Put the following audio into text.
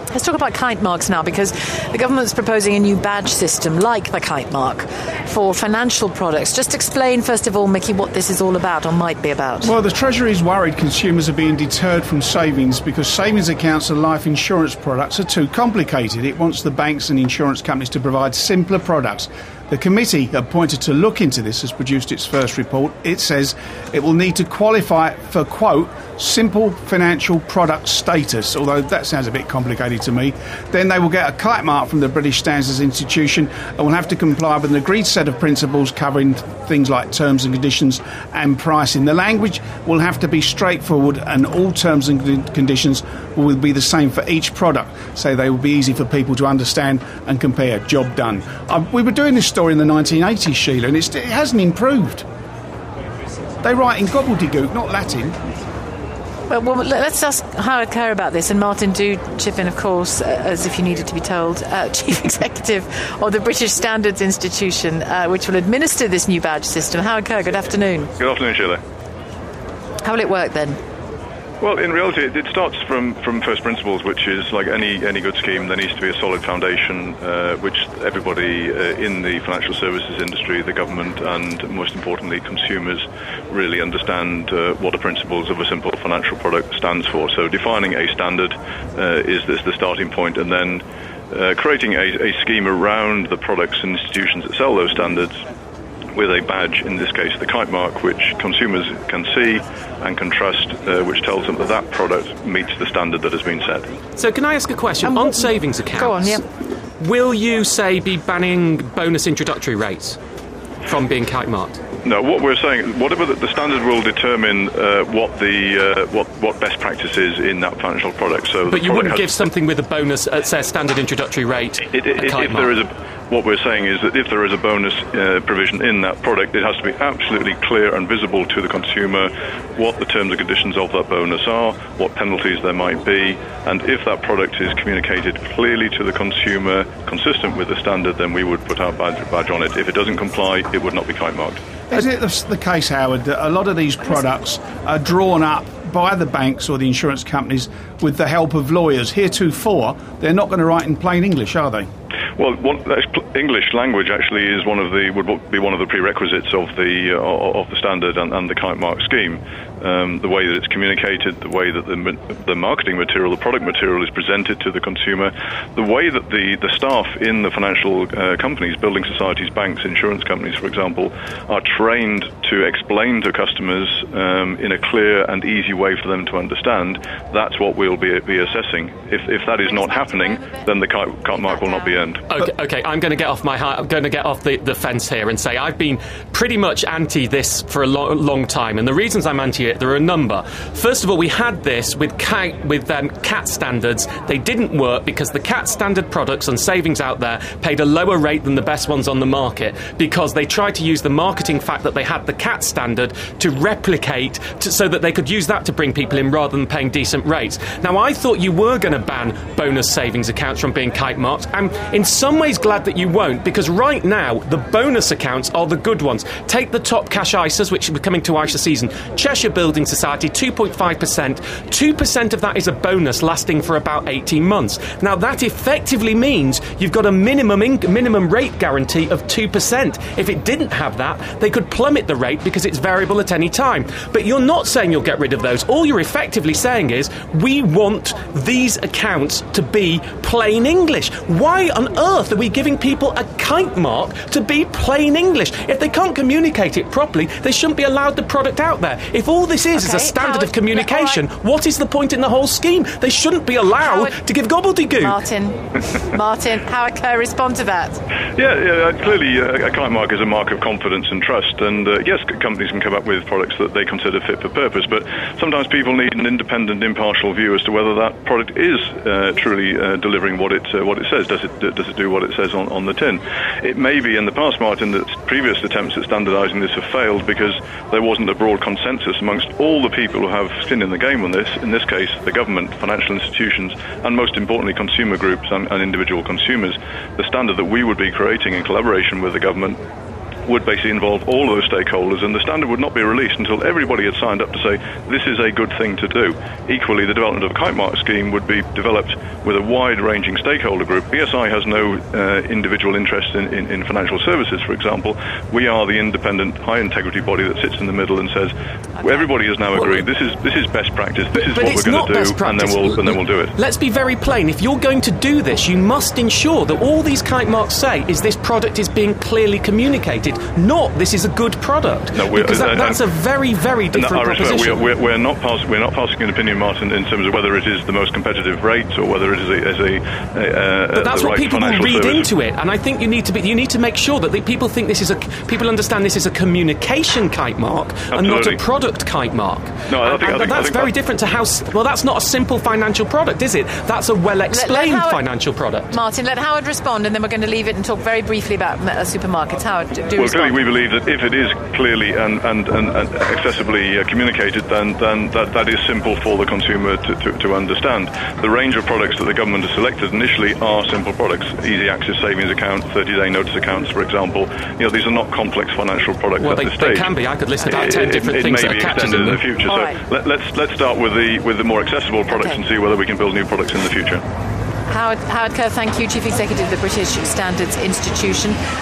Let's talk about kite marks now, because the government's proposing a new badge system like the kite mark for financial products. Just explain, first of all, Mickey, what this is all about, or might be about. Well, the Treasury is worried consumers are being deterred from savings because savings accounts and life insurance products are too complicated. It wants the banks and insurance companies to provide simpler products. The committee appointed to look into this has produced its first report. It says it will need to qualify for, quote, simple financial product status, although that sounds a bit complicated to me. Then they will get a kite mark from the British Standards Institution and will have to comply with an agreed set of principles covering things like terms and conditions and pricing. The language will have to be straightforward and all terms and conditions will be the same for each product, so they will be easy for people to understand and compare. Job done. We were doing this story in the 1980s, Sheila, and it hasn't improved. They write in gobbledygook, not Latin. Well, let's ask Howard Kerr about this, and Martin, do chip in, of course, as if you needed to be told, Chief Executive of the British Standards Institution, which will administer this new badge system. Howard Kerr, good afternoon. Good afternoon, Sheila. How will it work then? Well, in reality, it starts from first principles, which is like any good scheme, there needs to be a solid foundation, which everybody in the financial services industry, the government, and most importantly, consumers really understand what the principles of a simple financial product stands for. So defining a standard is the starting point, and then creating a scheme around the products and institutions that sell those standards with a badge, in this case the kite mark, which consumers can see and can trust, which tells them that that product meets the standard that has been set. So can I ask a question? On savings accounts, go on, yeah. Will you, say, be banning bonus introductory rates from being kite marked? No, what we're saying, whatever the standard will determine what best practice is in that financial product. So, but you wouldn't give something with a bonus at, say, a standard introductory rate. What we're saying is that if there is a bonus provision in that product, it has to be absolutely clear and visible to the consumer what the terms and conditions of that bonus are, what penalties there might be, and if that product is communicated clearly to the consumer, consistent with the standard, then we would put our badge on it. If it doesn't comply, it would not be kite marked. Is it the case, Howard, that a lot of these products are drawn up by the banks or the insurance companies with the help of lawyers? Heretofore, they're not going to write in plain English, are they? Well, English language actually would be one of the prerequisites of the standard and the kite mark scheme. The way that it's communicated, the way that the marketing material, the product material is presented to the consumer, the way that the staff in the financial companies, building societies, banks, insurance companies, for example, are trained to explain to customers in a clear and easy way for them to understand. That's what we'll be assessing. If that is not happening, then the kite mark will not be earned. Okay. I'm going to get off the fence here and say I've been pretty much anti this for a long time, and the reasons I'm anti it, there are a number. First of all, we had this with CAT standards. They didn't work because the CAT standard products and savings out there paid a lower rate than the best ones on the market, because they tried to use the marketing fact that they had the CAT standard to replicate so that they could use that to bring people in rather than paying decent rates. Now, I thought you were going to ban bonus savings accounts from being kite marked. I'm in some ways glad that you won't, because right now the bonus accounts are the good ones. Take the top cash ISAs, which are coming to ISA season. Cheshire Building Society, 2.5%. 2% of that is a bonus lasting for about 18 months. Now, that effectively means you've got a minimum rate guarantee of 2%. If it didn't have that, they could plummet the rate because it's variable at any time. But you're not saying you'll get rid of those. All you're effectively saying is, we want these accounts to be plain English. Why on earth are we giving people a kite mark to be plain English? If they can't communicate it properly, they shouldn't be allowed the product out there. If all this is a standard of communication, what is the point in the whole scheme? They shouldn't be allowed to give gobbledygook. Martin, Howard Kerr, respond to that. Yeah, clearly a kite mark is a mark of confidence and trust, and yes, companies can come up with products that they consider fit for purpose, but sometimes people need an independent, impartial view as to whether that product is truly delivering what it says. Does it do what it says on the tin? It may be in the past, Martin, that previous attempts at standardising this have failed because there wasn't a broad consensus amongst all the people who have skin in the game on this, in this case the government, financial institutions, and most importantly consumer groups and individual consumers. The standard that we would be creating in collaboration with the government would basically involve all of those stakeholders, and the standard would not be released until everybody had signed up to say this is a good thing to do. Equally, the development of a kite mark scheme would be developed with a wide-ranging stakeholder group. BSI has no individual interest in financial services, for example. We are the independent, high-integrity body that sits in the middle and says, everybody has now agreed, this is best practice, this is what we're going to do, and then we'll do it. Let's be very plain. If you're going to do this, you must ensure that all these kite marks say is this product is being clearly communicated, not this is a good product. No, because that's a very, very different proposition. We're not passing an opinion, Martin, in terms of whether it is the most competitive rate or whether it is but that's what people will read into it, and I think you need to make sure that people think people understand this is a communication kite mark and not a product kite mark. No, I think that's very different to how. Well, that's not a simple financial product, is it? That's a well-explained financial product. Martin, let Howard respond, and then we're going to leave it and talk very briefly about supermarkets. Howard, do respond. Clearly, we believe that if it is clearly and accessibly communicated, then that is simple for the consumer to understand. The range of products that the government has selected initially are simple products. Easy access savings account, 30-day notice accounts, for example. These are not complex financial products at this stage. They can be. I could list about 10 different things that are catches in the future. All so right. let's start with the more accessible products and see whether we can build new products in the future. Howard Kerr, thank you, Chief Executive of the British Standards Institution.